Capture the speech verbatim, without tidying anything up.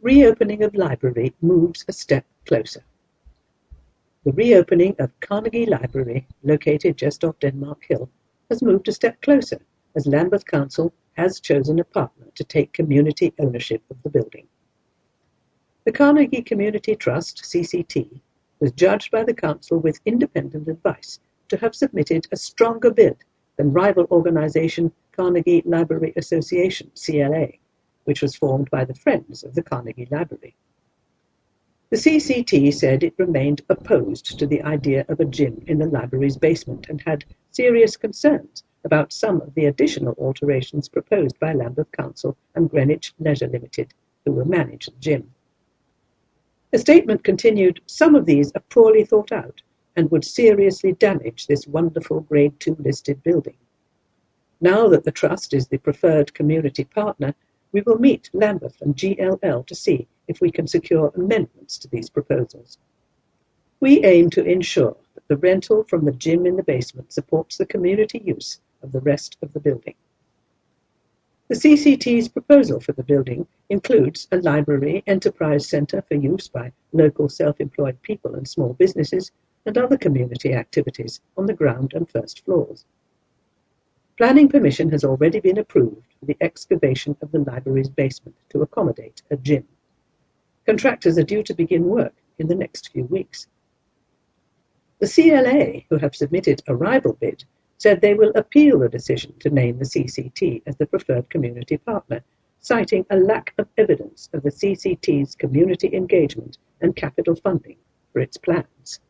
Reopening of library moves a step closer. The reopening of Carnegie Library, located just off Denmark Hill, has moved a step closer as Lambeth Council has chosen a partner to take community ownership of the building. The Carnegie Community Trust, C C T, was judged by the Council with independent advice to have submitted a stronger bid than rival organisation Carnegie Library Association, C L A, which was formed by the Friends of the Carnegie Library. The C C T said it remained opposed to the idea of a gym in the library's basement and had serious concerns about some of the additional alterations proposed by Lambeth Council and Greenwich Leisure Limited, who will manage the gym. The statement continued, "Some of these are poorly thought out and would seriously damage this wonderful Grade two listed building. Now that the Trust is the preferred community partner, we will meet Lambeth and G L L to see if we can secure amendments to these proposals. We aim to ensure that the rental from the gym in the basement supports the community use of the rest of the building." The C C T's proposal for the building includes a library enterprise centre for use by local self-employed people and small businesses and other community activities on the ground and first floors. Planning permission has already been approved for the excavation of the library's basement to accommodate a gym. Contractors are due to begin work in the next few weeks. The C L A, who have submitted a rival bid, said they will appeal the decision to name the C C T as the preferred community partner, citing a lack of evidence of the C C T's community engagement and capital funding for its plans.